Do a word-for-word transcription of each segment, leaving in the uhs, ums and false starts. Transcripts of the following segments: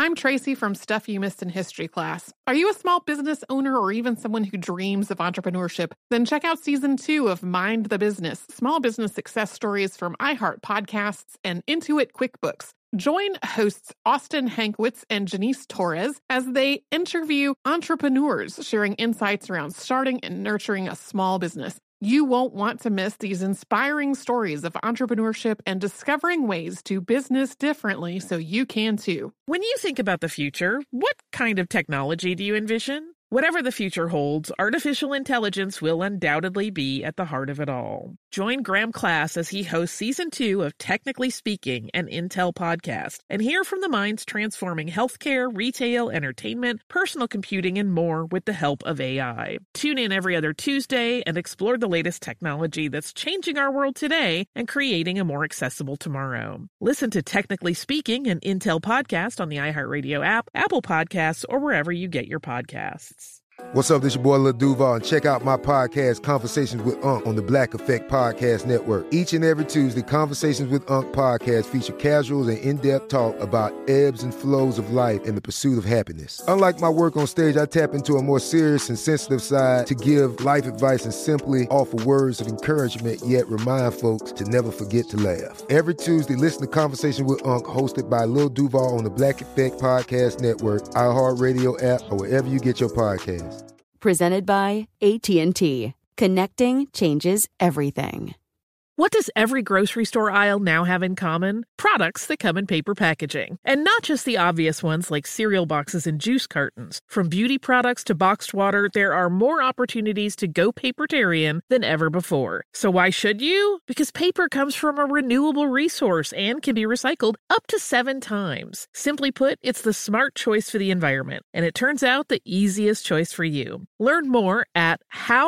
I'm Tracy from Stuff You Missed in History class. Are you a small business owner or even someone who dreams of entrepreneurship? Then check out season two of Mind the Business, small business success stories from iHeart Podcasts and Intuit QuickBooks. Join hosts Austin Hankwitz and Janice Torres as they interview entrepreneurs sharing insights around starting and nurturing a small business. You won't want to miss these inspiring stories of entrepreneurship and discovering ways to business differently so you can too. When you think about the future, what kind of technology do you envision? Whatever the future holds, artificial intelligence will undoubtedly be at the heart of it all. Join Graham Class as he hosts season two of Technically Speaking, an Intel podcast, and hear from the minds transforming healthcare, retail, entertainment, personal computing, and more with the help of A I. Tune in every other Tuesday and explore the latest technology that's changing our world today and creating a more accessible tomorrow. Listen to Technically Speaking, an Intel podcast on the iHeartRadio app, Apple Podcasts, or wherever you get your podcasts. What's up, this your boy Lil Duval, and check out my podcast, Conversations with Unc, on the Black Effect Podcast Network. Each and every Tuesday, Conversations with Unc podcast feature casuals and in-depth talk about ebbs and flows of life and the pursuit of happiness. Unlike my work on stage, I tap into a more serious and sensitive side to give life advice and simply offer words of encouragement, yet remind folks to never forget to laugh. Every Tuesday, listen to Conversations with Unc, hosted by Lil Duval on the Black Effect Podcast Network, iHeartRadio app, or wherever you get your podcasts. Presented by A T and T. Connecting changes everything. What does every grocery store aisle now have in common? Products that come in paper packaging. And not just the obvious ones like cereal boxes and juice cartons. From beauty products to boxed water, there are more opportunities to go papertarian than ever before. So why should you? Because paper comes from a renewable resource and can be recycled up to seven times. Simply put, it's the smart choice for the environment. And it turns out the easiest choice for you. Learn more at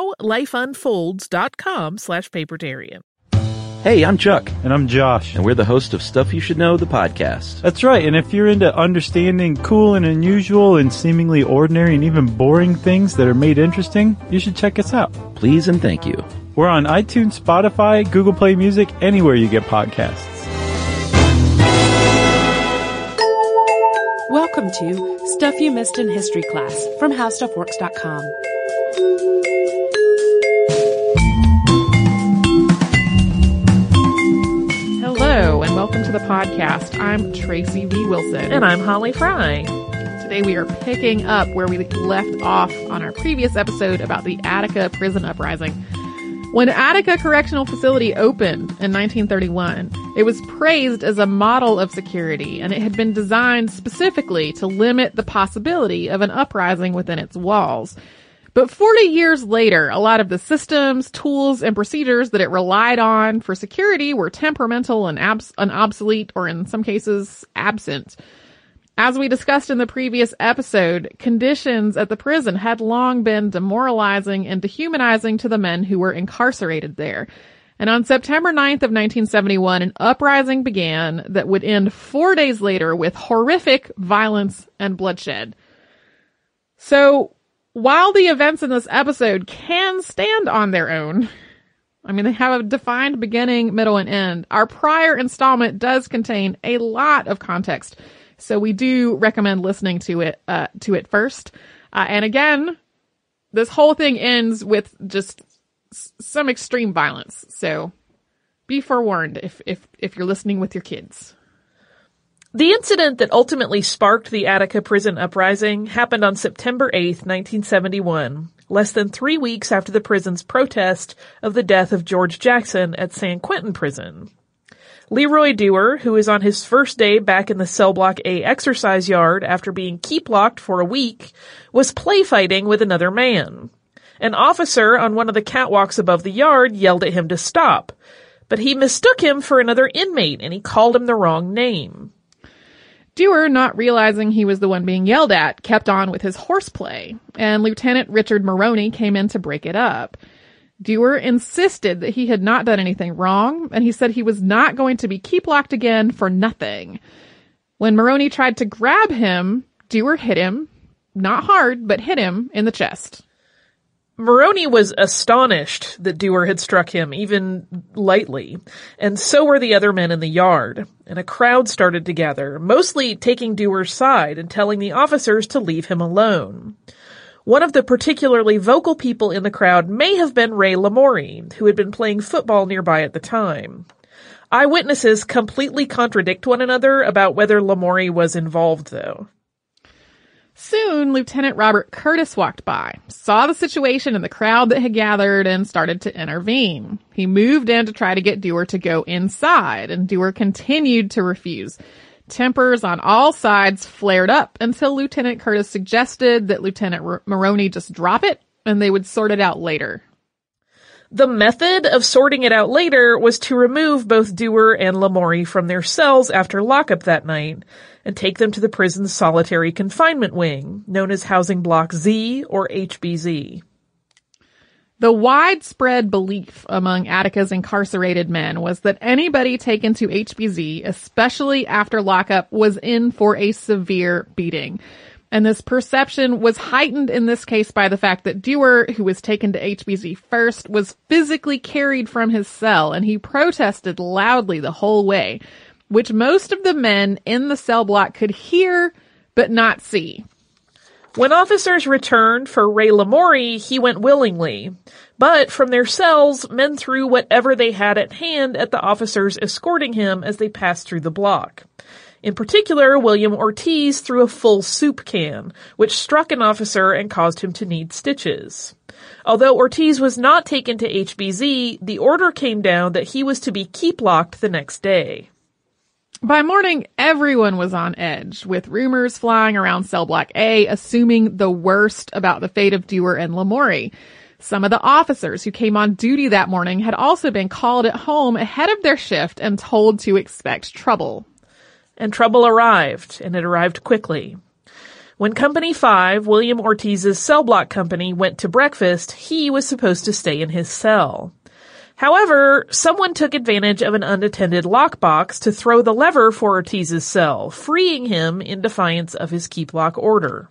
howlifeunfolds.com slash papertarian. Hey, I'm Chuck. And I'm Josh. And we're the host of Stuff You Should Know, the podcast. That's right. And if you're into understanding cool and unusual and seemingly ordinary and even boring things that are made interesting, you should check us out. Please and thank you. We're on iTunes, Spotify, Google Play Music, anywhere you get podcasts. Welcome to Stuff You Missed in History class from how stuff works dot com. Hello, and welcome to the podcast. I'm Tracy V. Wilson. And I'm Holly Fry. Today we are picking up where we left off on our previous episode about the Attica prison uprising. When Attica Correctional Facility opened in nineteen thirty-one, it was praised as a model of security, and it had been designed specifically to limit the possibility of an uprising within its walls. But forty years later, a lot of the systems, tools, and procedures that it relied on for security were temperamental and, abs- and obsolete, or in some cases, absent. As we discussed in the previous episode, conditions at the prison had long been demoralizing and dehumanizing to the men who were incarcerated there. And on September ninth of nineteen seventy-one, an uprising began that would end four days later with horrific violence and bloodshed. So, while the events in this episode can stand on their own, I mean, they have a defined beginning, middle, and end, our prior installment does contain a lot of context. So we do recommend listening to it, uh, to it first. Uh, and again, this whole thing ends with just s- some extreme violence. So be forewarned if, if, if you're listening with your kids. The incident that ultimately sparked the Attica prison uprising happened on September eighth, nineteen seventy-one, less than three weeks after the prison's protest of the death of George Jackson at San Quentin Prison. Leroy Dewar, who is on his first day back in the Cell Block A exercise yard after being keep-locked for a week, was play fighting with another man. An officer on one of the catwalks above the yard yelled at him to stop, but he mistook him for another inmate and he called him the wrong name. Dewar, not realizing he was the one being yelled at, kept on with his horseplay, and Lieutenant Richard Maroney came in to break it up. Dewar insisted that he had not done anything wrong, and he said he was not going to be keep-locked again for nothing. When Maroney tried to grab him, Dewar hit him, not hard, but hit him in the chest. Maroney was astonished that Dewar had struck him, even lightly, and so were the other men in the yard, and a crowd started to gather, mostly taking Dewar's side and telling the officers to leave him alone. One of the particularly vocal people in the crowd may have been Ray Lamoury, who had been playing football nearby at the time. Eyewitnesses completely contradict one another about whether Lamoury was involved, though. Soon, Lieutenant Robert Curtis walked by, saw the situation in the crowd that had gathered, and started to intervene. He moved in to try to get Dewar to go inside, and Dewar continued to refuse. Tempers on all sides flared up until Lieutenant Curtis suggested that Lieutenant R- Maroney just drop it, and they would sort it out later. The method of sorting it out later was to remove both Dewar and Lamoury from their cells after lockup that night and take them to the prison's solitary confinement wing, known as Housing Block Z or H B Z. The widespread belief among Attica's incarcerated men was that anybody taken to H B Z, especially after lockup, was in for a severe beating. And this perception was heightened in this case by the fact that Dewar, who was taken to H B Z first, was physically carried from his cell, and he protested loudly the whole way, which most of the men in the cell block could hear but not see. When officers returned for Ray Lamoury, he went willingly. But from their cells, men threw whatever they had at hand at the officers escorting him as they passed through the block. In particular, William Ortiz threw a full soup can, which struck an officer and caused him to need stitches. Although Ortiz was not taken to H B Z, the order came down that he was to be keep locked the next day. By morning, everyone was on edge, with rumors flying around Cell Block A, assuming the worst about the fate of Dewar and Lamoury. Some of the officers who came on duty that morning had also been called at home ahead of their shift and told to expect trouble. And trouble arrived, and it arrived quickly. When Company five, William Ortiz's cell block company, went to breakfast, he was supposed to stay in his cell. However, someone took advantage of an unattended lockbox to throw the lever for Ortiz's cell, freeing him in defiance of his keep lock order.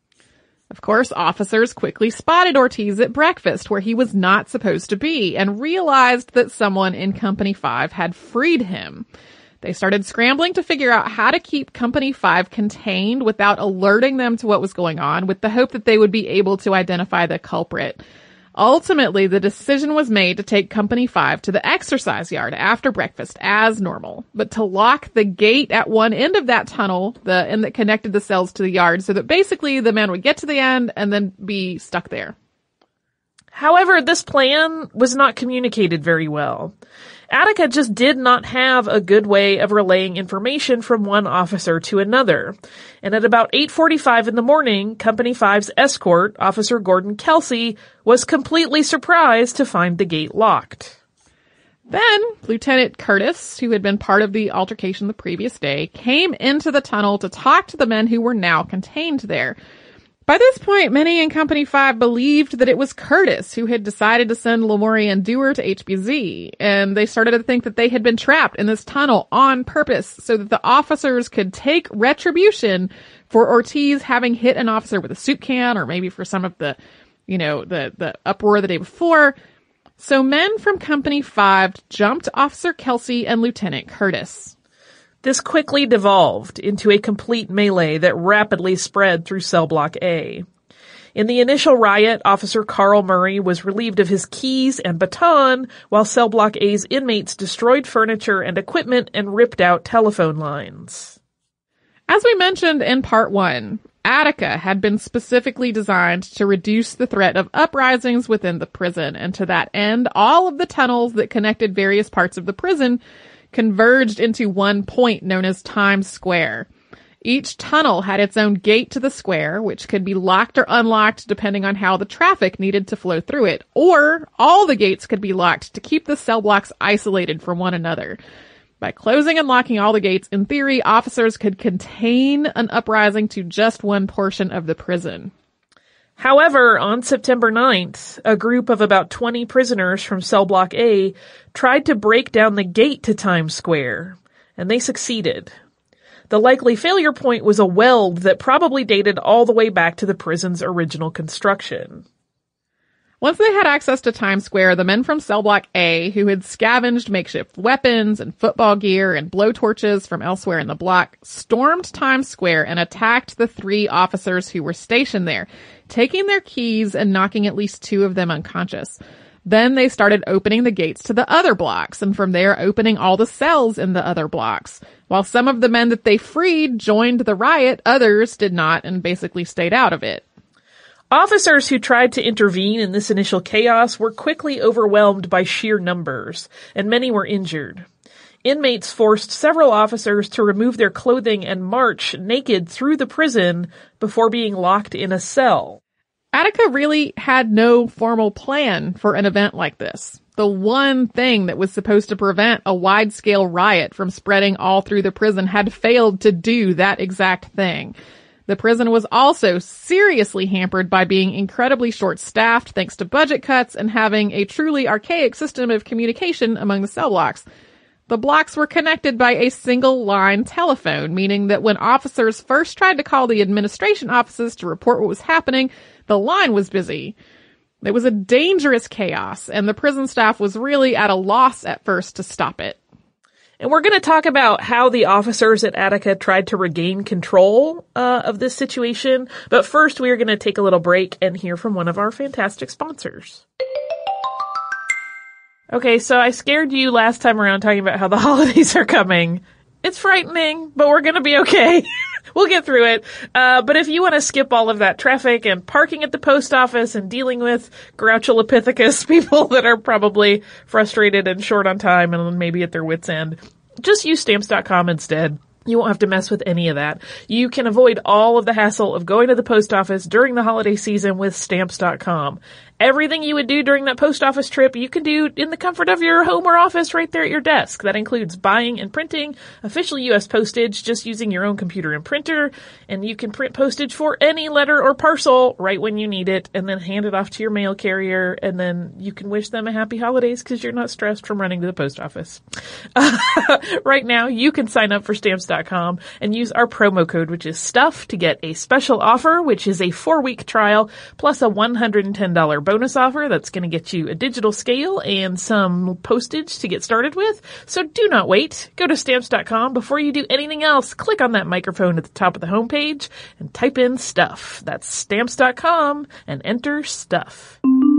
Of course, officers quickly spotted Ortiz at breakfast where he was not supposed to be and realized that someone in Company five had freed him. They started scrambling to figure out how to keep Company five contained without alerting them to what was going on, with the hope that they would be able to identify the culprit. Ultimately, the decision was made to take Company five to the exercise yard after breakfast as normal, but to lock the gate at one end of that tunnel, the end that connected the cells to the yard, so that basically the men would get to the end and then be stuck there. However, this plan was not communicated very well. Attica just did not have a good way of relaying information from one officer to another. And at about eight forty-five in the morning, Company five's escort, Officer Gordon Kelsey, was completely surprised to find the gate locked. Then, Lieutenant Curtis, who had been part of the altercation the previous day, came into the tunnel to talk to the men who were now contained there. By this point, many in Company five believed that it was Curtis who had decided to send Lamoury and Dewar to H B Z, and they started to think that they had been trapped in this tunnel on purpose so that the officers could take retribution for Ortiz having hit an officer with a soup can, or maybe for some of the, you know, the, the uproar the day before. So men from Company five jumped Officer Kelsey and Lieutenant Curtis. This quickly devolved into a complete melee that rapidly spread through Cell Block A. In the initial riot, Officer Carl Murray was relieved of his keys and baton, while Cell Block A's inmates destroyed furniture and equipment and ripped out telephone lines. As we mentioned in part one, Attica had been specifically designed to reduce the threat of uprisings within the prison, and to that end, all of the tunnels that connected various parts of the prison converged into one point known as Times Square. Each tunnel had its own gate to the square, which could be locked or unlocked depending on how the traffic needed to flow through it, or all the gates could be locked to keep the cell blocks isolated from one another. By closing and locking all the gates, in theory, officers could contain an uprising to just one portion of the prison. However, on September ninth, a group of about twenty prisoners from Cell Block A tried to break down the gate to Times Square, and they succeeded. The likely failure point was a weld that probably dated all the way back to the prison's original construction. Once they had access to Times Square, the men from Cell Block A, who had scavenged makeshift weapons and football gear and blowtorches from elsewhere in the block, stormed Times Square and attacked the three officers who were stationed there, taking their keys and knocking at least two of them unconscious. Then they started opening the gates to the other blocks, and from there opening all the cells in the other blocks. While some of the men that they freed joined the riot, others did not and basically stayed out of it. Officers who tried to intervene in this initial chaos were quickly overwhelmed by sheer numbers, and many were injured. Inmates forced several officers to remove their clothing and march naked through the prison before being locked in a cell. Attica really had no formal plan for an event like this. The one thing that was supposed to prevent a wide-scale riot from spreading all through the prison had failed to do that exact thing. The prison was also seriously hampered by being incredibly short-staffed thanks to budget cuts and having a truly archaic system of communication among the cell blocks. The blocks were connected by a single-line telephone, meaning that when officers first tried to call the administration offices to report what was happening, the line was busy. It was a dangerous chaos, and the prison staff was really at a loss at first to stop it. And we're going to talk about how the officers at Attica tried to regain control uh, of this situation. But first, we are going to take a little break and hear from one of our fantastic sponsors. Okay, so I scared you last time around talking about how the holidays are coming. It's frightening, but we're going to be okay. We'll get through it. Uh, but if you want to skip all of that traffic and parking at the post office and dealing with Grouchulopithecus people that are probably frustrated and short on time and maybe at their wits' end, just use stamps dot com instead. You won't have to mess with any of that. You can avoid all of the hassle of going to the post office during the holiday season with stamps dot com. Everything you would do during that post office trip, you can do in the comfort of your home or office right there at your desk. That includes buying and printing official U S postage just using your own computer and printer. And you can print postage for any letter or parcel right when you need it and then hand it off to your mail carrier. And then you can wish them a happy holidays because you're not stressed from running to the post office. Uh, right now, you can sign up for stamps dot com and use our promo code, which is STUFF, to get a special offer, which is a four-week trial plus a one hundred ten dollars bonus offer that's going to get you a digital scale and some postage to get started with. So do not wait. Go to stamps dot com. Before you do anything else, click on that microphone at the top of the homepage and type in STUFF. That's stamps dot com and enter STUFF.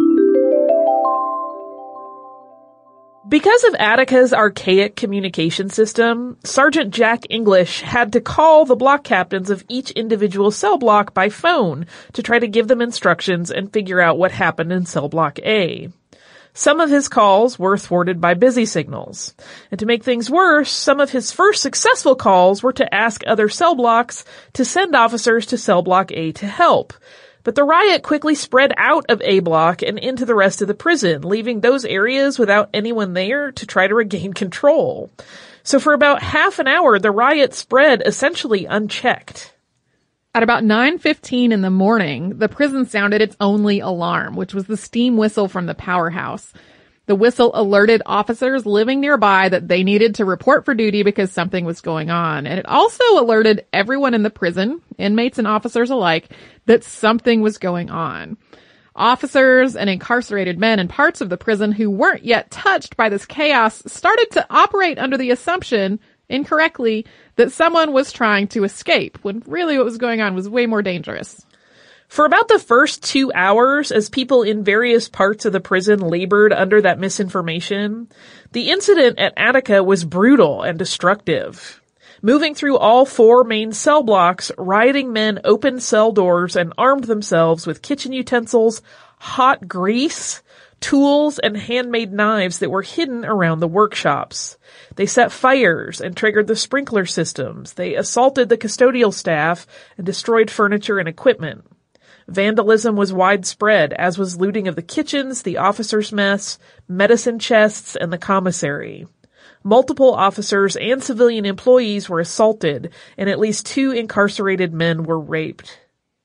Because of Attica's archaic communication system, Sergeant Jack English had to call the block captains of each individual cell block by phone to try to give them instructions and figure out what happened in cell block A. Some of his calls were thwarted by busy signals. And to make things worse, some of his first successful calls were to ask other cell blocks to send officers to cell block A to help. But the riot quickly spread out of A block and into the rest of the prison, leaving those areas without anyone there to try to regain control. So for about half an hour, the riot spread essentially unchecked. At about nine fifteen in the morning, the prison sounded its only alarm, which was the steam whistle from the powerhouse. The whistle alerted officers living nearby that they needed to report for duty because something was going on. And it also alerted everyone in the prison, inmates and officers alike, that something was going on. Officers and incarcerated men in parts of the prison who weren't yet touched by this chaos started to operate under the assumption, incorrectly, that someone was trying to escape, when really what was going on was way more dangerous. For about the first two hours, as people in various parts of the prison labored under that misinformation, the incident at Attica was brutal and destructive. Moving through all four main cell blocks, rioting men opened cell doors and armed themselves with kitchen utensils, hot grease, tools, and handmade knives that were hidden around the workshops. They set fires and triggered the sprinkler systems. They assaulted the custodial staff and destroyed furniture and equipment. Vandalism was widespread, as was looting of the kitchens, the officers' mess, medicine chests, and the commissary. Multiple officers and civilian employees were assaulted, and at least two incarcerated men were raped.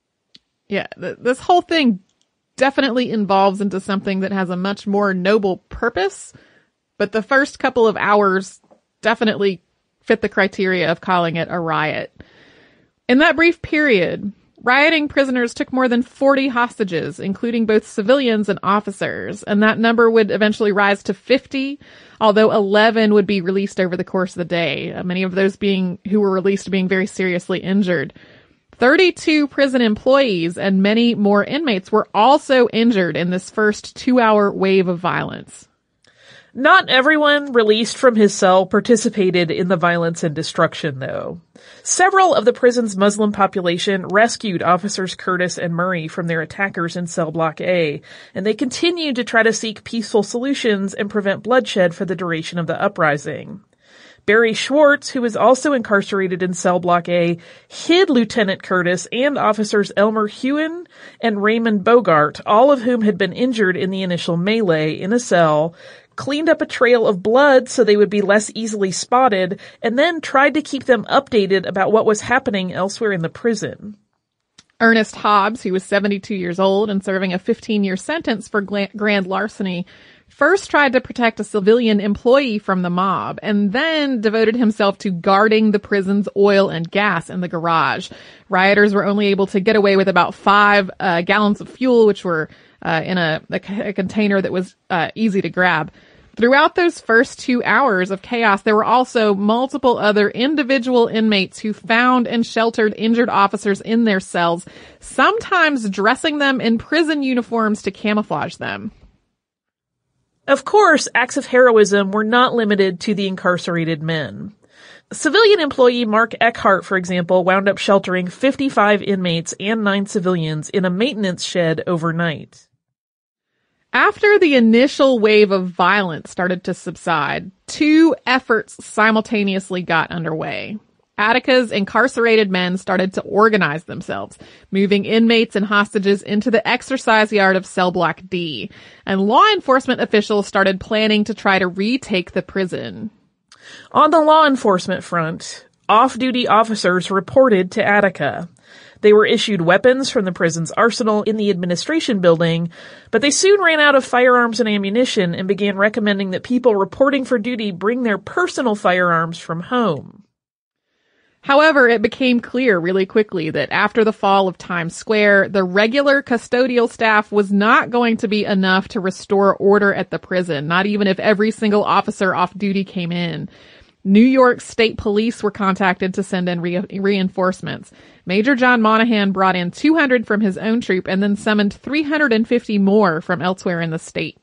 Yeah, th- this whole thing definitely involves into something that has a much more noble purpose, but the first couple of hours definitely fit the criteria of calling it a riot. In that brief period, rioting prisoners took more than forty hostages, including both civilians and officers, and that number would eventually rise to fifty, although eleven would be released over the course of the day, many of those being who were released being very seriously injured. thirty-two prison employees and many more inmates were also injured in this first two-hour wave of violence. Not everyone released from his cell participated in the violence and destruction, though. Several of the prison's Muslim population rescued officers Curtis and Murray from their attackers in cell block A, and they continued to try to seek peaceful solutions and prevent bloodshed for the duration of the uprising. Barry Schwartz, who was also incarcerated in cell block A, hid Lieutenant Curtis and officers Elmer Hewen and Raymond Bogart, all of whom had been injured in the initial melee, in a cell, cleaned up a trail of blood so they would be less easily spotted, and then tried to keep them updated about what was happening elsewhere in the prison. Ernest Hobbs, who was seventy-two years old and serving a fifteen-year sentence for grand larceny, first tried to protect a civilian employee from the mob, and then devoted himself to guarding the prison's oil and gas in the garage. Rioters were only able to get away with about five uh, gallons of fuel, which were uh, in a, a, a container that was uh, easy to grab. Throughout those first two hours of chaos, there were also multiple other individual inmates who found and sheltered injured officers in their cells, sometimes dressing them in prison uniforms to camouflage them. Of course, acts of heroism were not limited to the incarcerated men. Civilian employee Mark Eckhart, for example, wound up sheltering fifty-five inmates and nine civilians in a maintenance shed overnight. After the initial wave of violence started to subside, two efforts simultaneously got underway. Attica's incarcerated men started to organize themselves, moving inmates and hostages into the exercise yard of cell block D, and law enforcement officials started planning to try to retake the prison. On the law enforcement front, off-duty officers reported to Attica. They were issued weapons from the prison's arsenal in the administration building, but they soon ran out of firearms and ammunition and began recommending that people reporting for duty bring their personal firearms from home. However, it became clear really quickly that after the fall of Times Square, the regular custodial staff was not going to be enough to restore order at the prison, not even if every single officer off duty came in. New York State Police were contacted to send in re- reinforcements. Major John Monahan brought in two hundred from his own troop and then summoned three hundred fifty more from elsewhere in the state.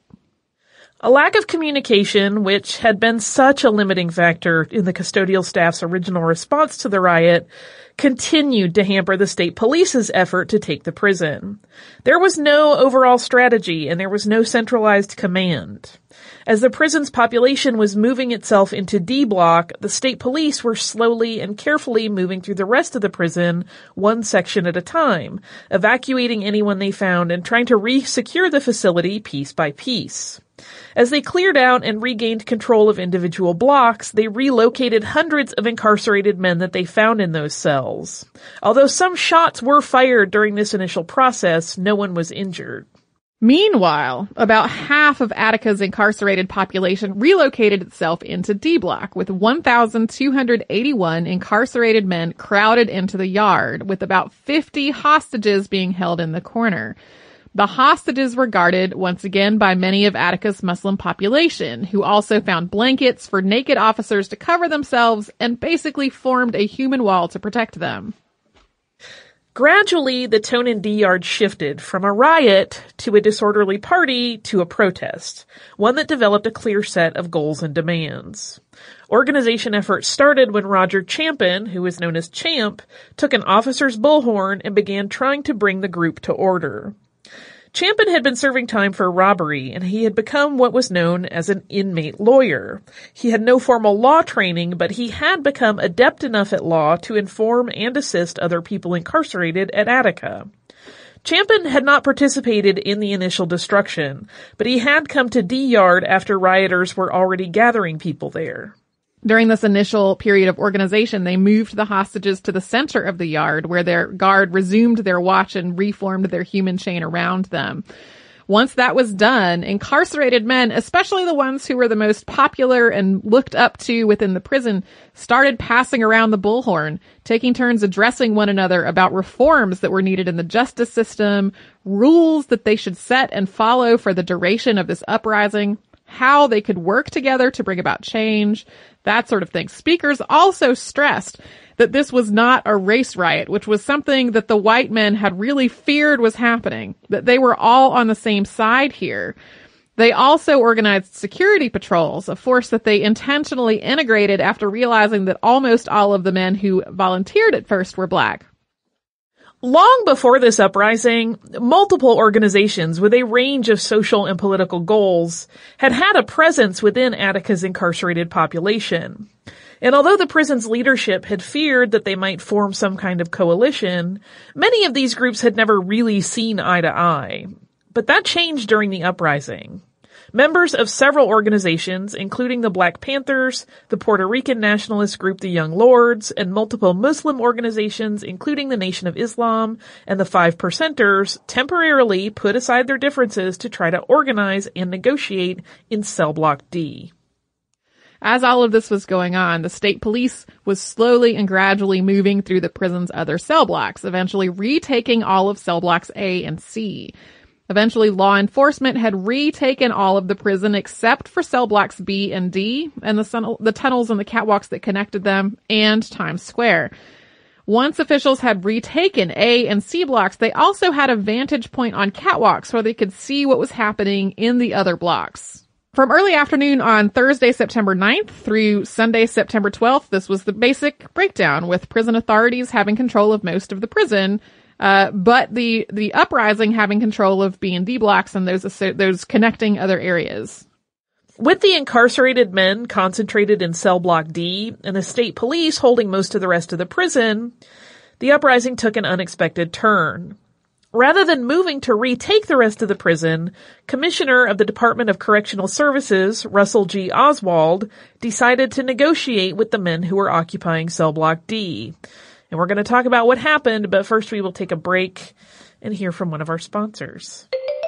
A lack of communication, which had been such a limiting factor in the custodial staff's original response to the riot, continued to hamper the state police's effort to take the prison. There was no overall strategy, and there was no centralized command. As the prison's population was moving itself into D block, the state police were slowly and carefully moving through the rest of the prison, one section at a time, evacuating anyone they found and trying to re-secure the facility piece by piece. As they cleared out and regained control of individual blocks, they relocated hundreds of incarcerated men that they found in those cells. Although some shots were fired during this initial process, no one was injured. Meanwhile, about half of Attica's incarcerated population relocated itself into D block, with one thousand two hundred eighty-one incarcerated men crowded into the yard, with about fifty hostages being held in the corner. The hostages were guarded once again by many of Attica's Muslim population, who also found blankets for naked officers to cover themselves and basically formed a human wall to protect them. Gradually, the tone in D Yard shifted from a riot to a disorderly party to a protest, one that developed a clear set of goals and demands. Organization efforts started when Roger Champin, who was known as Champ, took an officer's bullhorn and began trying to bring the group to order. Champin had been serving time for robbery, and he had become what was known as an inmate lawyer. He had no formal law training, but he had become adept enough at law to inform and assist other people incarcerated at Attica. Champin had not participated in the initial destruction, but he had come to D Yard after rioters were already gathering people there. During this initial period of organization, they moved the hostages to the center of the yard, where their guard resumed their watch and reformed their human chain around them. Once that was done, incarcerated men, especially the ones who were the most popular and looked up to within the prison, started passing around the bullhorn, taking turns addressing one another about reforms that were needed in the justice system, rules that they should set and follow for the duration of this uprising, how they could work together to bring about change, that sort of thing. Speakers also stressed that this was not a race riot, which was something that the white men had really feared was happening, that they were all on the same side here. They also organized security patrols, a force that they intentionally integrated after realizing that almost all of the men who volunteered at first were black. Long before this uprising, multiple organizations with a range of social and political goals had had a presence within Attica's incarcerated population. And although the prison's leadership had feared that they might form some kind of coalition, many of these groups had never really seen eye to eye. But that changed during the uprising. Members of several organizations, including the Black Panthers, the Puerto Rican nationalist group the Young Lords, and multiple Muslim organizations, including the Nation of Islam and the Five Percenters, temporarily put aside their differences to try to organize and negotiate in Cell Block D. As all of this was going on, the state police was slowly and gradually moving through the prison's other cell blocks, eventually retaking all of cell blocks A and C. Eventually, law enforcement had retaken all of the prison except for cell blocks B and D and the, sun- the tunnels and the catwalks that connected them and Times Square. Once officials had retaken A and C blocks, they also had a vantage point on catwalks where they could see what was happening in the other blocks. From early afternoon on Thursday, September ninth through Sunday, September twelfth, this was the basic breakdown, with prison authorities having control of most of the prison, uh, but the, the uprising having control of B and D blocks and those, those connecting other areas. With the incarcerated men concentrated in Cell Block D and the state police holding most of the rest of the prison, the uprising took an unexpected turn. Rather than moving to retake the rest of the prison, Commissioner of the Department of Correctional Services, Russell G. Oswald, decided to negotiate with the men who were occupying Cell Block D. And we're going to talk about what happened, but first we will take a break and hear from one of our sponsors.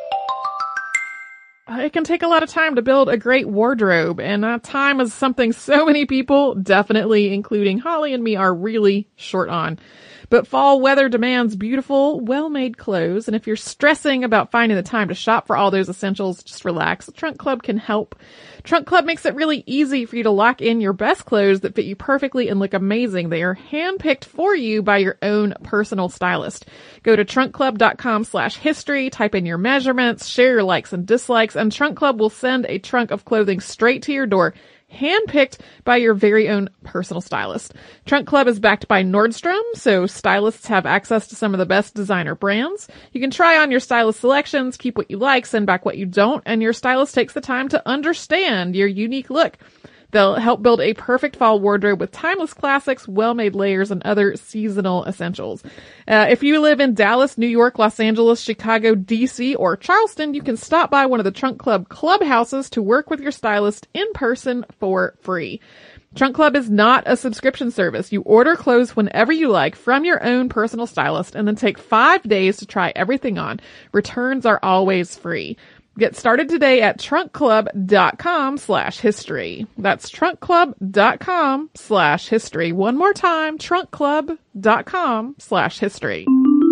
It can take a lot of time to build a great wardrobe, and uh, time is something so many people, definitely including Holly and me, are really short on. But fall weather demands beautiful, well-made clothes, and if you're stressing about finding the time to shop for all those essentials, just relax. The Trunk Club can help. Trunk Club makes it really easy for you to lock in your best clothes that fit you perfectly and look amazing. They are handpicked for you by your own personal stylist. Go to trunkclub.com slash history, type in your measurements, share your likes and dislikes, and Trunk Club will send a trunk of clothing straight to your door, handpicked by your very own personal stylist. Trunk Club is backed by Nordstrom, so stylists have access to some of the best designer brands. You can try on your stylist selections, keep what you like, send back what you don't, and your stylist takes the time to understand your unique look. They'll help build a perfect fall wardrobe with timeless classics, well-made layers, and other seasonal essentials. Uh, if you live in Dallas, New York, Los Angeles, Chicago, D C, or Charleston, you can stop by one of the Trunk Club clubhouses to work with your stylist in person for free. Trunk Club is not a subscription service. You order clothes whenever you like from your own personal stylist and then take five days to try everything on. Returns are always free. Get started today at trunkclub.com slash history. That's trunkclub.com slash history. One more time, trunkclub.com slash history.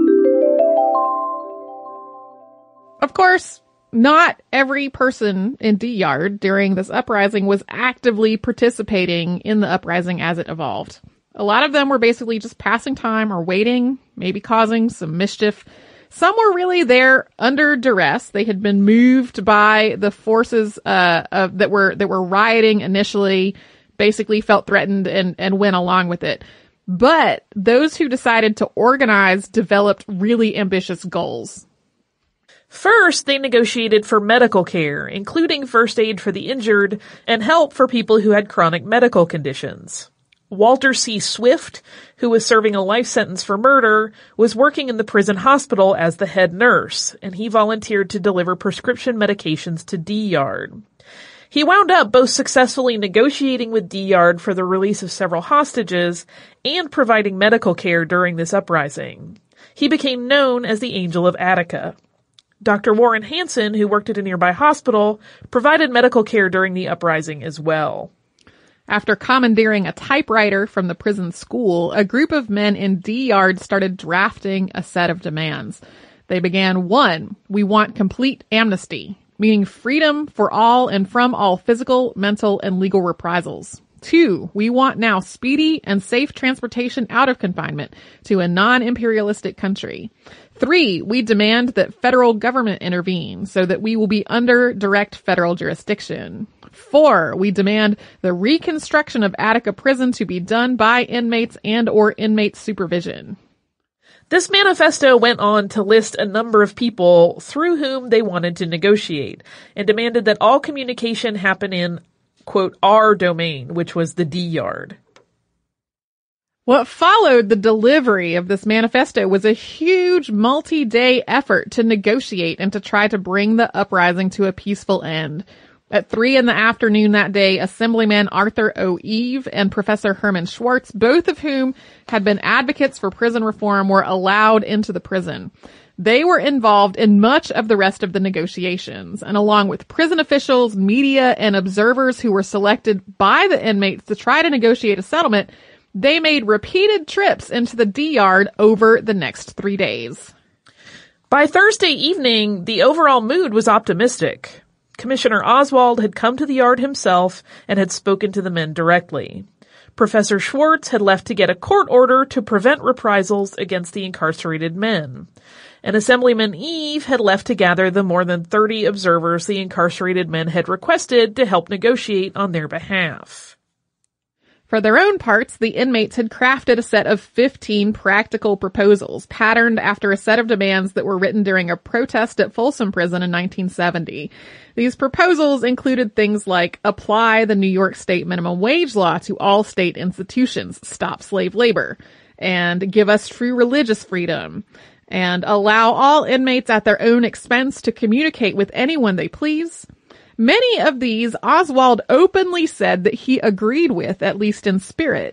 Of course, not every person in D-Yard during this uprising was actively participating in the uprising as it evolved. A lot of them were basically just passing time or waiting, maybe causing some mischief. Some were really there under duress. They had been moved by the forces uh, uh, that were that were rioting initially, basically felt threatened and, and went along with it. But those who decided to organize developed really ambitious goals. First, they negotiated for medical care, including first aid for the injured and help for people who had chronic medical conditions. Walter C. Swift, who was serving a life sentence for murder, was working in the prison hospital as the head nurse, and he volunteered to deliver prescription medications to D-Yard. He wound up both successfully negotiating with D-Yard for the release of several hostages and providing medical care during this uprising. He became known as the Angel of Attica. Doctor Warren Hansen, who worked at a nearby hospital, provided medical care during the uprising as well. After commandeering a typewriter from the prison school, a group of men in D Yard started drafting a set of demands. They began, one, we want complete amnesty, meaning freedom for all and from all physical, mental, and legal reprisals. Two, we want now speedy and safe transportation out of confinement to a non-imperialistic country. Three, we demand that federal government intervene so that we will be under direct federal jurisdiction. Four, we demand the reconstruction of Attica Prison to be done by inmates and or inmate supervision. This manifesto went on to list a number of people through whom they wanted to negotiate and demanded that all communication happen in, quote, our domain, which was the D Yard. What followed the delivery of this manifesto was a huge multi-day effort to negotiate and to try to bring the uprising to a peaceful end. At three in the afternoon that day, Assemblyman Arthur O. Eve and Professor Herman Schwartz, both of whom had been advocates for prison reform, were allowed into the prison. They were involved in much of the rest of the negotiations, and along with prison officials, media, and observers who were selected by the inmates to try to negotiate a settlement, they made repeated trips into the D Yard over the next three days. By Thursday evening, the overall mood was optimistic. Commissioner Oswald had come to the yard himself and had spoken to the men directly. Professor Schwartz had left to get a court order to prevent reprisals against the incarcerated men. And Assemblyman Eve had left to gather the more than thirty observers the incarcerated men had requested to help negotiate on their behalf. For their own parts, the inmates had crafted a set of fifteen practical proposals, patterned after a set of demands that were written during a protest at Folsom Prison in nineteen seventy. These proposals included things like apply the New York state minimum wage law to all state institutions, stop slave labor, and give us true religious freedom, and allow all inmates at their own expense to communicate with anyone they please. Many of these Oswald openly said that he agreed with, at least in spirit.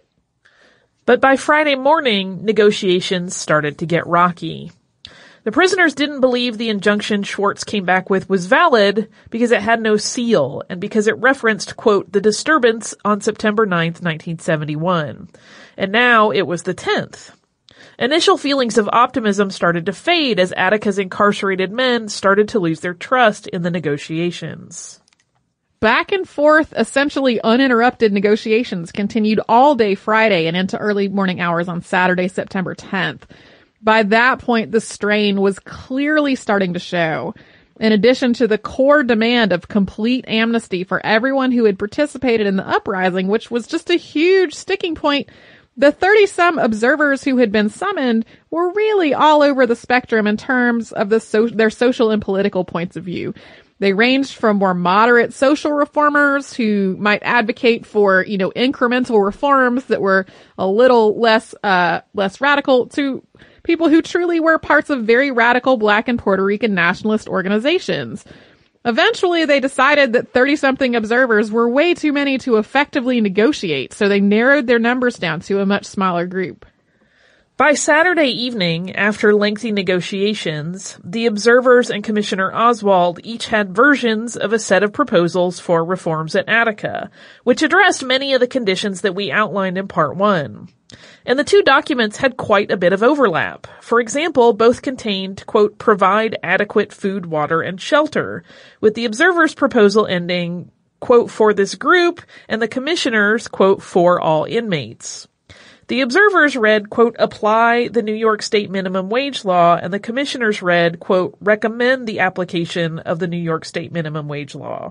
But by Friday morning, negotiations started to get rocky. The prisoners didn't believe the injunction Schwartz came back with was valid because it had no seal and because it referenced, quote, the disturbance on September ninth, nineteen seventy-one. And now it was the tenth. Initial feelings of optimism started to fade as Attica's incarcerated men started to lose their trust in the negotiations. Back and forth, essentially uninterrupted negotiations continued all day Friday and into early morning hours on Saturday, September tenth. By that point, the strain was clearly starting to show. In addition to the core demand of complete amnesty for everyone who had participated in the uprising, which was just a huge sticking point, the thirty-some observers who had been summoned were really all over the spectrum in terms of the so- their social and political points of view. They ranged from more moderate social reformers who might advocate for, you know, incremental reforms that were a little less, uh, less radical to people who truly were parts of very radical Black and Puerto Rican nationalist organizations. Eventually, they decided that thirty-something observers were way too many to effectively negotiate, so they narrowed their numbers down to a much smaller group. By Saturday evening, after lengthy negotiations, the observers and Commissioner Oswald each had versions of a set of proposals for reforms at Attica, which addressed many of the conditions that we outlined in Part one. And the two documents had quite a bit of overlap. For example, both contained, quote, provide adequate food, water, and shelter, with the observer's proposal ending, quote, for this group, and the commissioner's, quote, for all inmates. The observers read, quote, apply the New York state minimum wage law, and the commissioners read, quote, recommend the application of the New York state minimum wage law.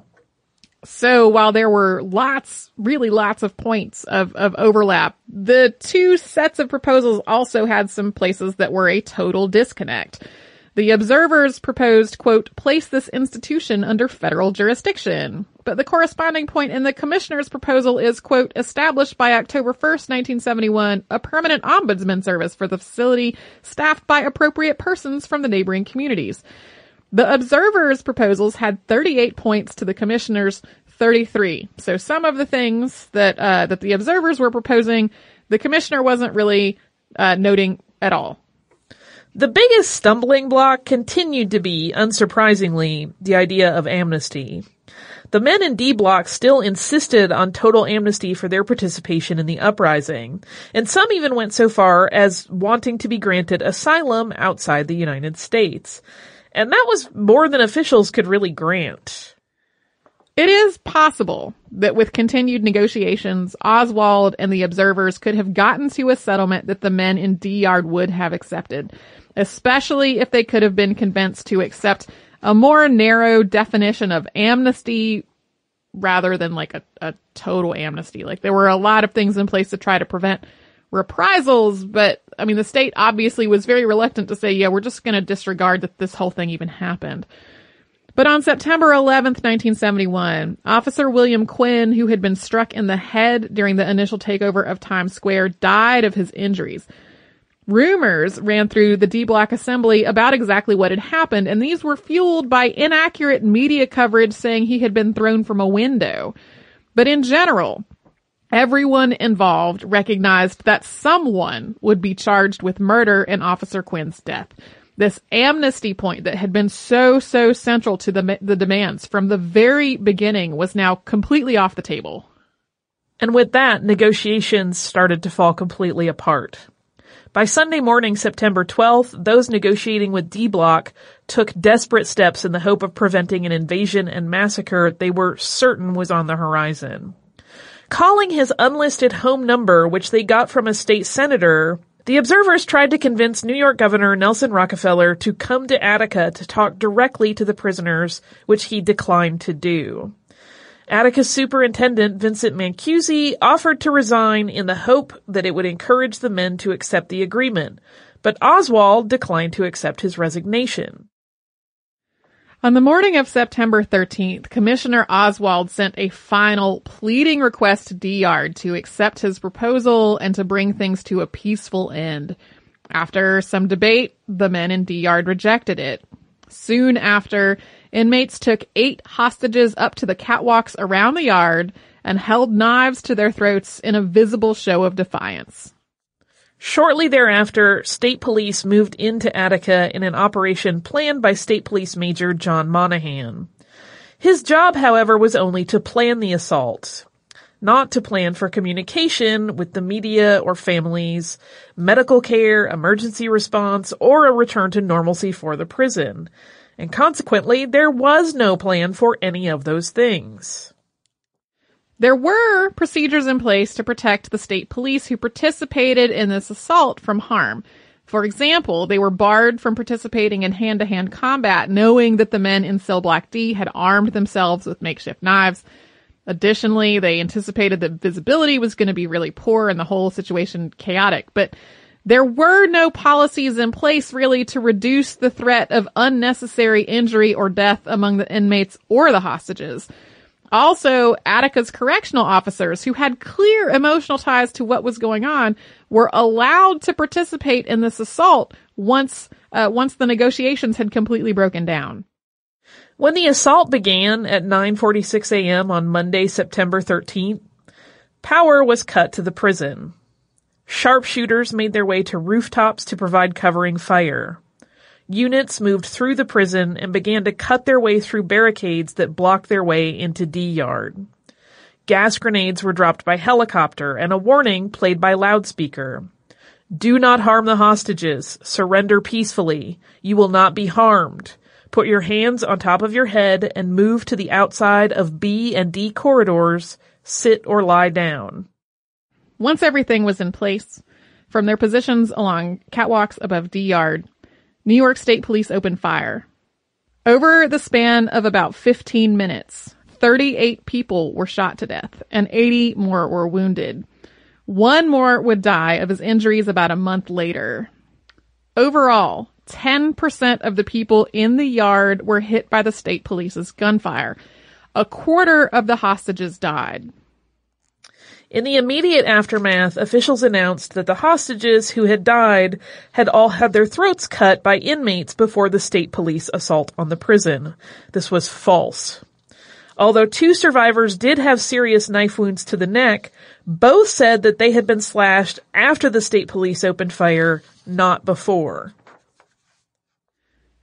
So while there were lots, really lots of points of, of overlap, the two sets of proposals also had some places that were a total disconnect. The observers proposed, quote, place this institution under federal jurisdiction. But the corresponding point in the commissioner's proposal is, quote, established by October first, nineteen seventy-one, a permanent ombudsman service for the facility staffed by appropriate persons from the neighboring communities. The observers' proposals had thirty-eight points to the commissioner's thirty-three. So some of the things that, uh, that the observers were proposing, the commissioner wasn't really, uh, noting at all. The biggest stumbling block continued to be, unsurprisingly, the idea of amnesty. The men in D Block still insisted on total amnesty for their participation in the uprising, and some even went so far as wanting to be granted asylum outside the United States. And that was more than officials could really grant. It is possible that with continued negotiations, Oswald and the observers could have gotten to a settlement that the men in D Yard would have accepted, especially if they could have been convinced to accept a more narrow definition of amnesty rather than like a, a total amnesty. Like there were a lot of things in place to try to prevent reprisals, but I mean, the state obviously was very reluctant to say, yeah, we're just going to disregard that this whole thing even happened. But on September eleventh, nineteen seventy-one, Officer William Quinn, who had been struck in the head during the initial takeover of Times Square, died of his injuries. Rumors ran through the D Block assembly about exactly what had happened, and these were fueled by inaccurate media coverage saying he had been thrown from a window. But in general, everyone involved recognized that someone would be charged with murder in Officer Quinn's death. This amnesty point that had been so, so central to the, the demands from the very beginning was now completely off the table. And with that, negotiations started to fall completely apart. By Sunday morning, September twelfth, those negotiating with D Block took desperate steps in the hope of preventing an invasion and massacre they were certain was on the horizon. Calling his unlisted home number, which they got from a state senator, the observers tried to convince New York Governor Nelson Rockefeller to come to Attica to talk directly to the prisoners, which he declined to do. Attica's superintendent, Vincent Mancusi, offered to resign in the hope that it would encourage the men to accept the agreement, but Oswald declined to accept his resignation. On the morning of September thirteenth, Commissioner Oswald sent a final pleading request to D Yard to accept his proposal and to bring things to a peaceful end. After some debate, the men in D Yard rejected it. Soon after, inmates took eight hostages up to the catwalks around the yard and held knives to their throats in a visible show of defiance. Shortly thereafter, state police moved into Attica in an operation planned by State Police Major John Monahan. His job, however, was only to plan the assault, not to plan for communication with the media or families, medical care, emergency response, or a return to normalcy for the prison. And consequently, there was no plan for any of those things. There were procedures in place to protect the state police who participated in this assault from harm. For example, they were barred from participating in hand-to-hand combat, knowing that the men in Cell Block D had armed themselves with makeshift knives. Additionally, they anticipated that visibility was going to be really poor and the whole situation chaotic. But there were no policies in place really to reduce the threat of unnecessary injury or death among the inmates or the hostages. Also, Attica's correctional officers, who had clear emotional ties to what was going on, were allowed to participate in this assault once uh, once the negotiations had completely broken down. When the assault began at nine forty-six a.m. on Monday, September thirteenth, power was cut to the prison. Sharpshooters made their way to rooftops to provide covering fire. Units moved through the prison and began to cut their way through barricades that blocked their way into D Yard. Gas grenades were dropped by helicopter and a warning played by loudspeaker. Do not harm the hostages. Surrender peacefully. You will not be harmed. Put your hands on top of your head and move to the outside of B and D corridors. Sit or lie down. Once everything was in place, from their positions along catwalks above D Yard, New York State Police opened fire. Over the span of about fifteen minutes, thirty-eight people were shot to death and eighty more were wounded. One more would die of his injuries about a month later. Overall, ten percent of the people in the yard were hit by the state police's gunfire. A quarter of the hostages died. In the immediate aftermath, officials announced that the hostages who had died had all had their throats cut by inmates before the state police assault on the prison. This was false. Although two survivors did have serious knife wounds to the neck, both said that they had been slashed after the state police opened fire, not before.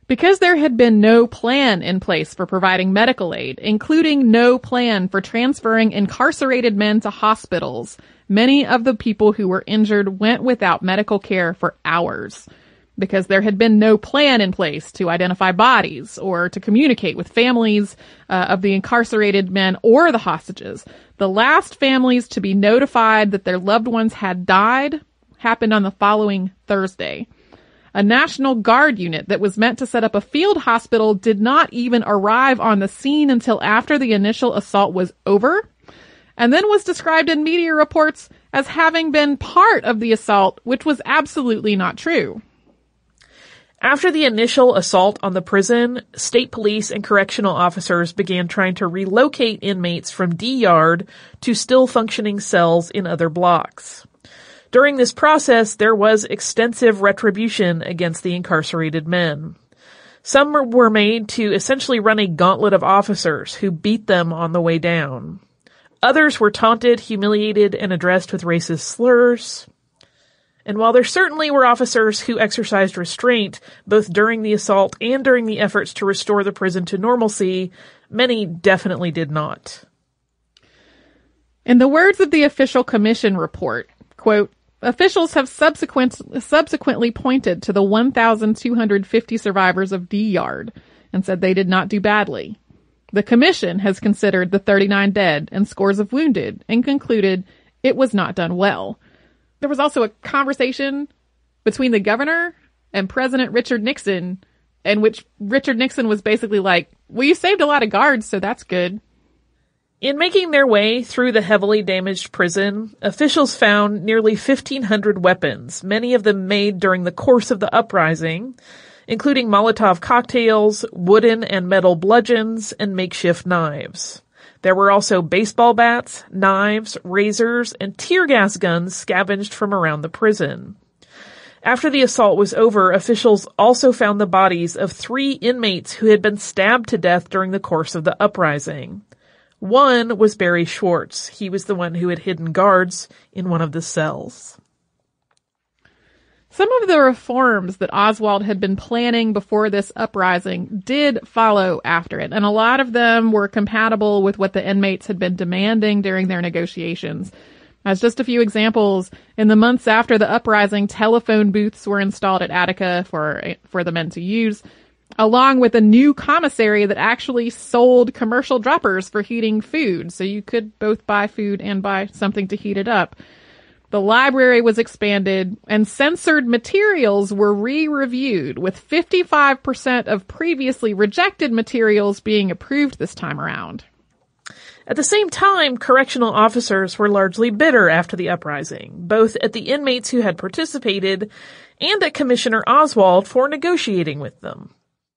Because there had been no plan in place for providing medical aid, including no plan for transferring incarcerated men to hospitals, many of the people who were injured went without medical care for hours. Because there had been no plan in place to identify bodies or to communicate with families uh, of the incarcerated men or the hostages. The last families to be notified that their loved ones had died happened on the following Thursday. A National Guard unit that was meant to set up a field hospital did not even arrive on the scene until after the initial assault was over, and then was described in media reports as having been part of the assault, which was absolutely not true. After the initial assault on the prison, state police and correctional officers began trying to relocate inmates from D Yard to still functioning cells in other blocks. During this process, there was extensive retribution against the incarcerated men. Some were made to essentially run a gauntlet of officers who beat them on the way down. Others were taunted, humiliated, and addressed with racist slurs. And while there certainly were officers who exercised restraint both during the assault and during the efforts to restore the prison to normalcy, many definitely did not. In the words of the official commission report, quote, officials have subsequent, subsequently pointed to the one thousand two hundred fifty survivors of D Yard and said they did not do badly. The commission has considered the thirty-nine dead and scores of wounded and concluded it was not done well. There was also a conversation between the governor and President Richard Nixon, in which Richard Nixon was basically like, well, you saved a lot of guards, so that's good. In making their way through the heavily damaged prison, officials found nearly fifteen hundred weapons, many of them made during the course of the uprising, including Molotov cocktails, wooden and metal bludgeons, and makeshift knives. There were also baseball bats, knives, razors, and tear gas guns scavenged from around the prison. After the assault was over, officials also found the bodies of three inmates who had been stabbed to death during the course of the uprising. One was Barry Schwartz. He was the one who had hidden guards in one of the cells. Some of the reforms that Oswald had been planning before this uprising did follow after it, and a lot of them were compatible with what the inmates had been demanding during their negotiations. As just a few examples, in the months after the uprising, telephone booths were installed at Attica for for the men to use, along with a new commissary that actually sold commercial droppers for heating food, so you could both buy food and buy something to heat it up. The library was expanded, and censored materials were re-reviewed, with fifty-five percent of previously rejected materials being approved this time around. At the same time, correctional officers were largely bitter after the uprising, both at the inmates who had participated and at Commissioner Oswald for negotiating with them.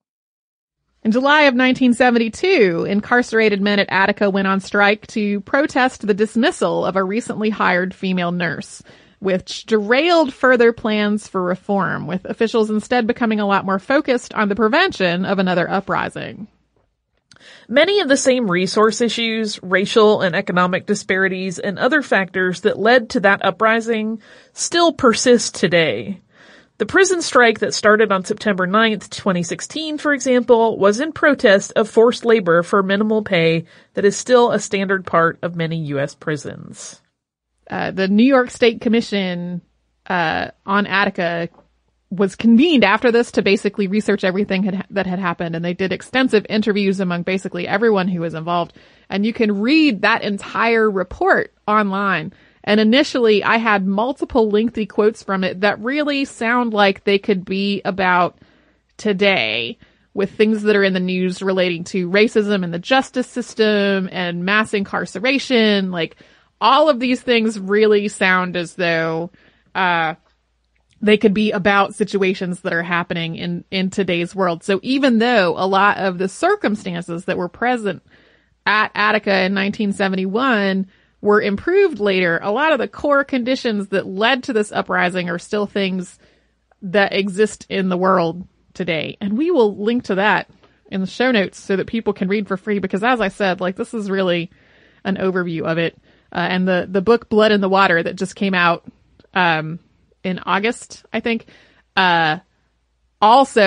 In July of nineteen seventy-two, incarcerated men at Attica went on strike to protest the dismissal of a recently hired female nurse, which derailed further plans for reform, with officials instead becoming a lot more focused on the prevention of another uprising. Many of the same resource issues, racial and economic disparities, and other factors that led to that uprising still persist today. The prison strike that started on September ninth, twenty sixteen, for example, was in protest of forced labor for minimal pay that is still a standard part of many U S prisons. Uh, the New York State Commission uh, on Attica was convened after this to basically research everything had, that had happened, and they did extensive interviews among basically everyone who was involved. And you can read that entire report online. And initially, I had multiple lengthy quotes from it that really sound like they could be about today, with things that are in the news relating to racism in the justice system and mass incarceration. Like, all of these things really sound as though uh they could be about situations that are happening in, in today's world. So even though a lot of the circumstances that were present at Attica in nineteen seventy-one were improved later, a lot of the core conditions that led to this uprising are still things that exist in the world today. And we will link to that in the show notes so that people can read for free, because as I said, like, this is really an overview of it. Uh, and the, the book Blood in the Water that just came out um in August, I think, uh also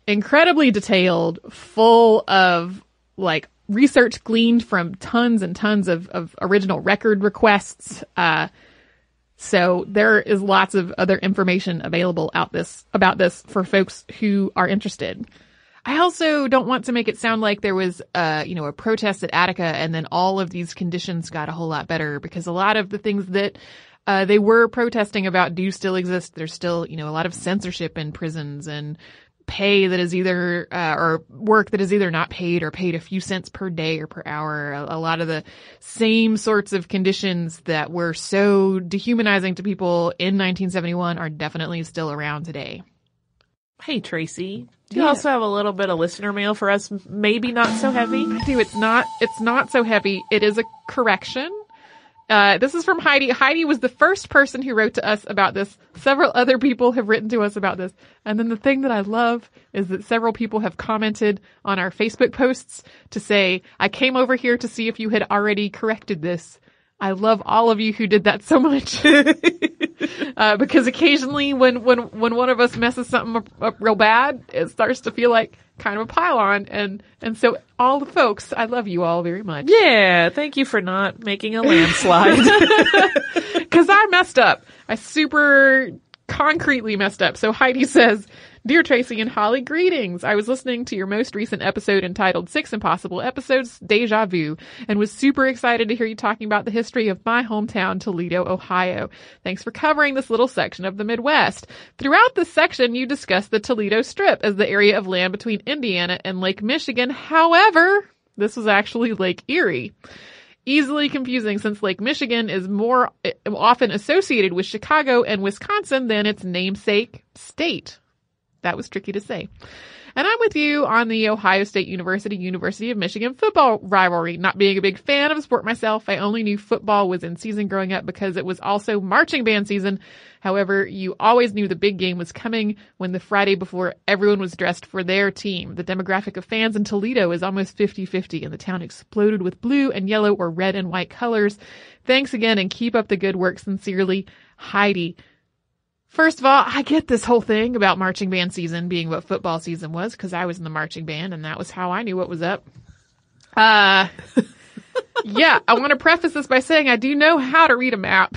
incredibly detailed, full of like research gleaned from tons and tons of, of original record requests. Uh, so there is lots of other information available out this, about this for folks who are interested. I also don't want to make it sound like there was, uh, you know, a protest at Attica and then all of these conditions got a whole lot better, because a lot of the things that uh, they were protesting about do still exist. There's still, you know, a lot of censorship in prisons and pay that is either, uh, or work that is either not paid or paid a few cents per day or per hour. A, a lot of the same sorts of conditions that were so dehumanizing to people in nineteen seventy-one are definitely still around today. Hey, Tracy. Do you Yeah. also have a little bit of listener mail for us? Maybe not so heavy? I do. It's not, it's not so heavy. It is a correction. Uh, this is from Heidi. Heidi was the first person who wrote to us about this. Several other people have written to us about this. And then the thing that I love is that several people have commented on our Facebook posts to say, I came over here to see if you had already corrected this. I love all of you who did that so much. uh, because occasionally when, when, when one of us messes something up, up real bad, it starts to feel like kind of a pile-on. And, and so all the folks, I love you all very much. Yeah, thank you for not making a landslide. Cause I messed up. I super concretely messed up. So Heidi says, Dear Tracy and Holly, greetings. I was listening to your most recent episode entitled Six Impossible Episodes, Deja Vu, and was super excited to hear you talking about the history of my hometown, Toledo, Ohio. Thanks for covering this little section of the Midwest. Throughout this section, you discussed the Toledo Strip as the area of land between Indiana and Lake Michigan. However, this was actually Lake Erie. Easily confusing since Lake Michigan is more often associated with Chicago and Wisconsin than its namesake state. That was tricky to say. And I'm with you on the Ohio State University, University of Michigan football rivalry. Not being a big fan of the sport myself, I only knew football was in season growing up because it was also marching band season. However, you always knew the big game was coming when the Friday before everyone was dressed for their team. The demographic of fans in Toledo is almost fifty-fifty, and the town exploded with blue and yellow or red and white colors. Thanks again, and keep up the good work. Sincerely, Heidi. First of all, I get this whole thing about marching band season being what football season was, because I was in the marching band and that was how I knew what was up. Uh, yeah, I want to preface this by saying I do know how to read a map.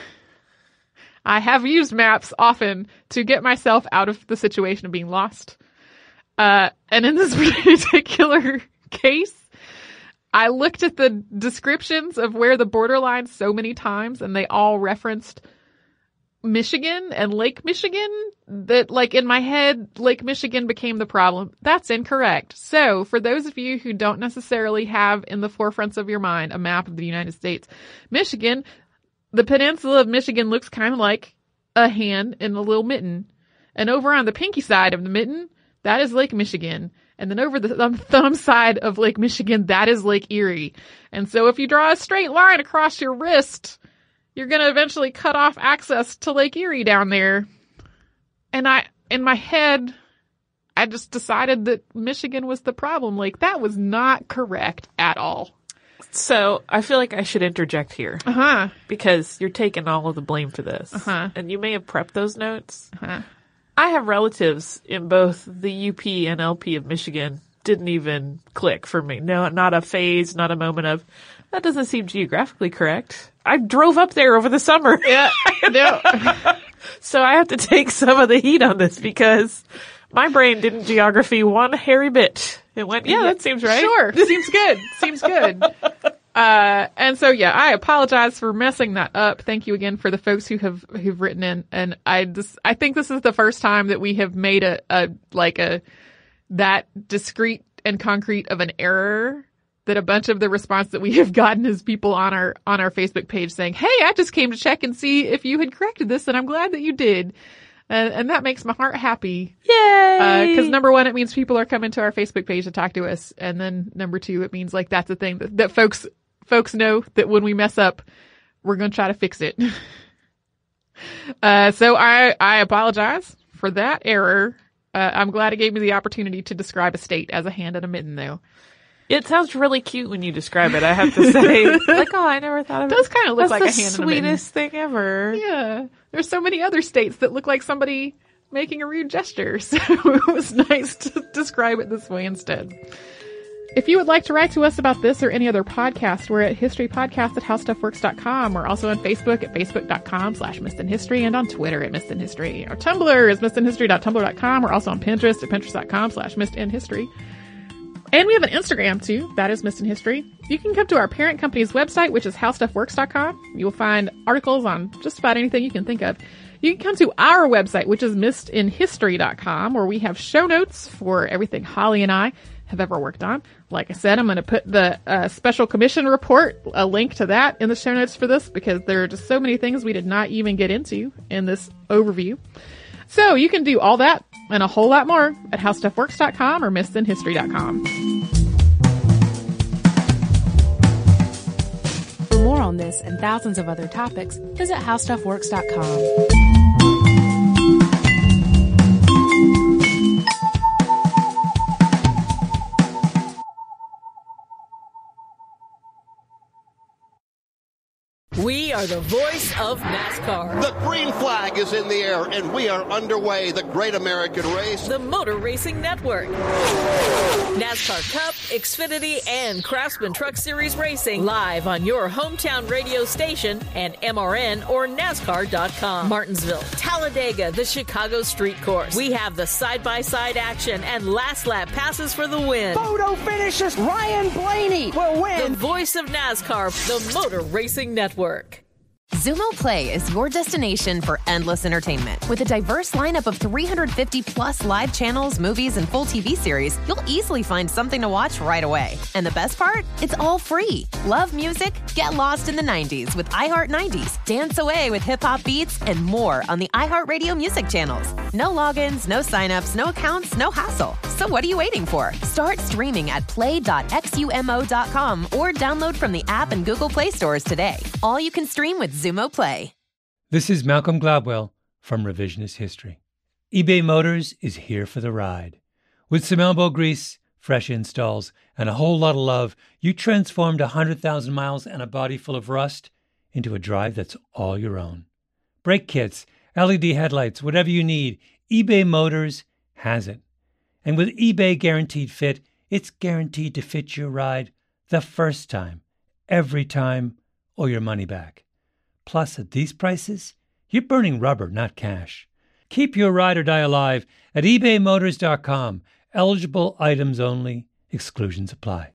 I have used maps often to get myself out of the situation of being lost. Uh, and in this particular case, I looked at the descriptions of where the borderline so many times and they all referenced Michigan and Lake Michigan, that like in my head, Lake Michigan became the problem. That's incorrect. So for those of you who don't necessarily have in the forefronts of your mind a map of the United States, Michigan, the peninsula of Michigan looks kind of like a hand in a little mitten. And over on the pinky side of the mitten, that is Lake Michigan. And then over the thumb, thumb side of Lake Michigan, that is Lake Erie. And so if you draw a straight line across your wrist, you're going to eventually cut off access to Lake Erie down there. And I, in my head, I just decided that Michigan was the problem. Like, that was not correct at all. So I feel like I should interject here. Uh-huh. Because you're taking all of the blame for this. Uh-huh. And you may have prepped those notes. Uh-huh. I have relatives in both the U P and L P of Michigan. Didn't even click for me. No, not a phase, not a moment of, that doesn't seem geographically correct. I drove up there over the summer. Yeah, no. So I have to take some of the heat on this because my brain didn't geography one hairy bit. It went, yeah, that seems right. Sure. Seems good. Seems good. Uh, and so yeah, I apologize for messing that up. Thank you again for the folks who have, who've written in. And I just, I think this is the first time that we have made a, a, like a, that discrete and concrete of an error that a bunch of the response that we have gotten is people on our, on our Facebook page saying, hey, I just came to check and see if you had corrected this and I'm glad that you did. And, and that makes my heart happy. Yay! Uh, cause number one, it means people are coming to our Facebook page to talk to us. And then number two, it means like that's a thing that, that folks, folks know that when we mess up, we're going to try to fix it. uh, so I, I apologize for that error. Uh, I'm glad it gave me the opportunity to describe a state as a hand and a mitten though. It sounds really cute when you describe it, I have to say. Like, oh, I never thought of it. It does kind of look That's like the a hand and a mitten. sweetest thing ever. Yeah. There's so many other states that look like somebody making a rude gesture, so it was nice to describe it this way instead. If you would like to write to us about this or any other podcast, we're at historypodcast at howstuffworks dot com. We're also on Facebook at facebook.com slash missedinhistory and on Twitter at missedinhistory. Our Tumblr is missedinhistory dot tumblr dot com. We're also on Pinterest at pinterest.com slash missedinhistory. And we have an Instagram too. That is Missed in History. You can come to our parent company's website, which is how stuff works dot com. You will find articles on just about anything you can think of. You can come to our website, which is missed in history dot com, where we have show notes for everything Holly and I have ever worked on. Like I said, I'm going to put the uh, special commission report, a link to that in the show notes for this, because there are just so many things we did not even get into in this overview. So you can do all that and a whole lot more at how stuff works dot com or missed in history dot com. For more on this and thousands of other topics, visit how stuff works dot com. We are the voice of NASCAR. The green flag is in the air, and we are underway. The great American race. The Motor Racing Network. NASCAR Cup, Xfinity, and Craftsman Truck Series Racing live on your hometown radio station and M R N or NASCAR dot com. Martinsville, Talladega, the Chicago Street Course. We have the side-by-side action and last lap passes for the win. Photo finishes. Ryan Blaney will win. The voice of NASCAR, the Motor Racing Network. Xumo Play is your destination for endless entertainment. With a diverse lineup of three hundred fifty plus live channels, movies, and full T V series, you'll easily find something to watch right away. And the best part? It's all free. Love music? Get lost in the nineties with iHeart nineties. Dance away with hip-hop beats and more on the iHeartRadio music channels. No logins, no signups, no accounts, no hassle. So what are you waiting for? Start streaming at play dot xumo dot com or download from the app and Google Play stores today. All you can stream with Xumo Play. This is Malcolm Gladwell from Revisionist History. eBay Motors is here for the ride. With some elbow grease, fresh installs, and a whole lot of love, you transformed one hundred thousand miles and a body full of rust into a drive that's all your own. Brake kits, L E D headlights, whatever you need, eBay Motors has it. And with eBay Guaranteed Fit, it's guaranteed to fit your ride the first time, every time, or your money back. Plus, at these prices, you're burning rubber, not cash. Keep your ride or die alive at ebay motors dot com. Eligible items only. Exclusions apply.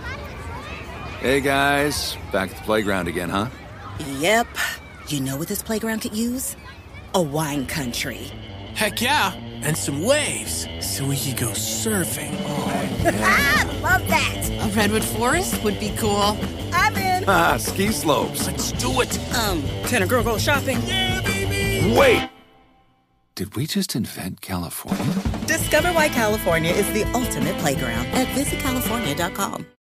Hey, guys. Back at the playground again, huh? Yep. You know what this playground could use? A wine country. Heck yeah. And some waves so we could go surfing. Oh, yeah. Love that. A redwood forest would be cool. I'm in. Ah, ski slopes. Let's do it. Um, can a girl go shopping? Yeah, baby. Wait. Did we just invent California? Discover why California is the ultimate playground at visit california dot com.